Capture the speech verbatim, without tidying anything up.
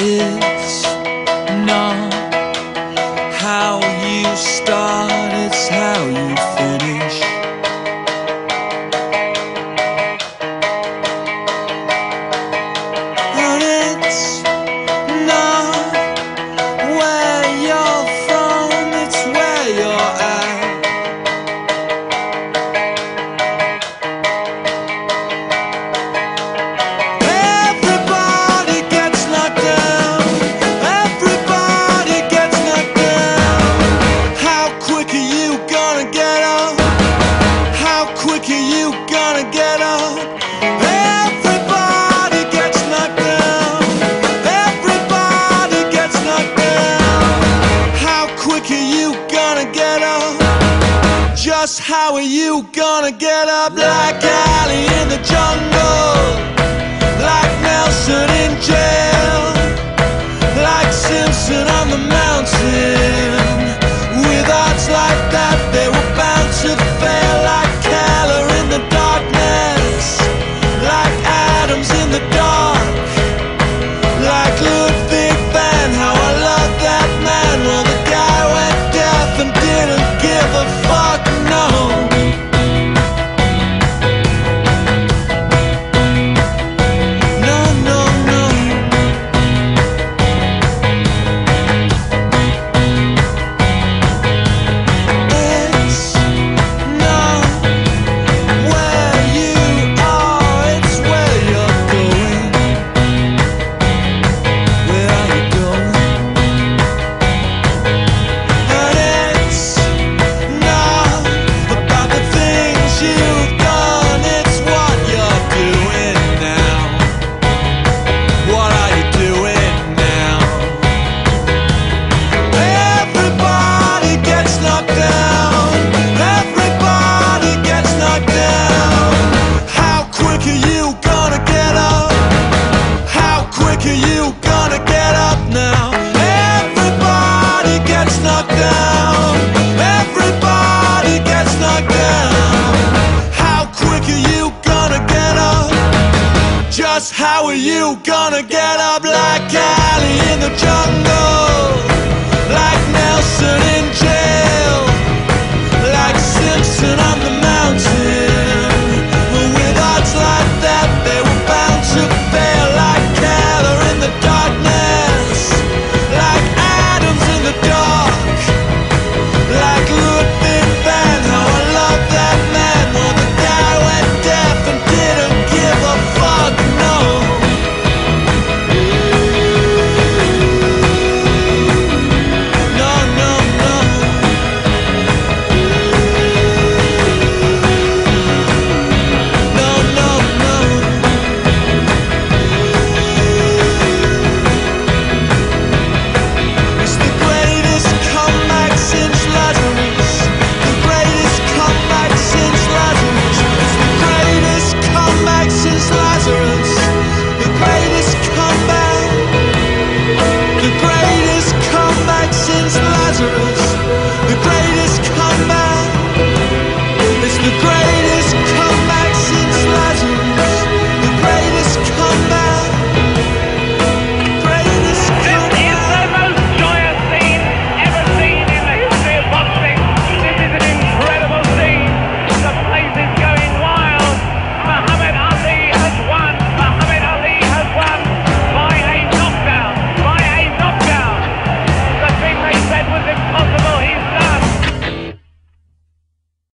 It's not how you start, it's how you finish. And it's not where you're from, it's where you're at. Everybody gets knocked down, everybody gets knocked down. How quick are you gonna get up? How quick are you gonna get up? Everybody gets knocked down, everybody gets knocked down. How quick are you gonna get up? Just how are you gonna get up? Like Ali in the jungle, like Nelson in jail, like Simpson on the mountain. With odds like that, they were bound to fail. Like Keller in the darkness, like Adams in the dark, like Ludwig van. How I love that man. Well, the guy went deaf and didn't give a fuck, no. No, no, no. It's not where you are, it's where you're going. Where are you going? And it's not about the things you've done, it's what you're doing now. What are you doing now? Everybody gets knocked down, everybody gets knocked down. How quick are you gonna get up? How quick are you gonna get up now? Everybody gets knocked down, everybody gets knocked down. How quick are you gonna get up? Just how are you gonna get up?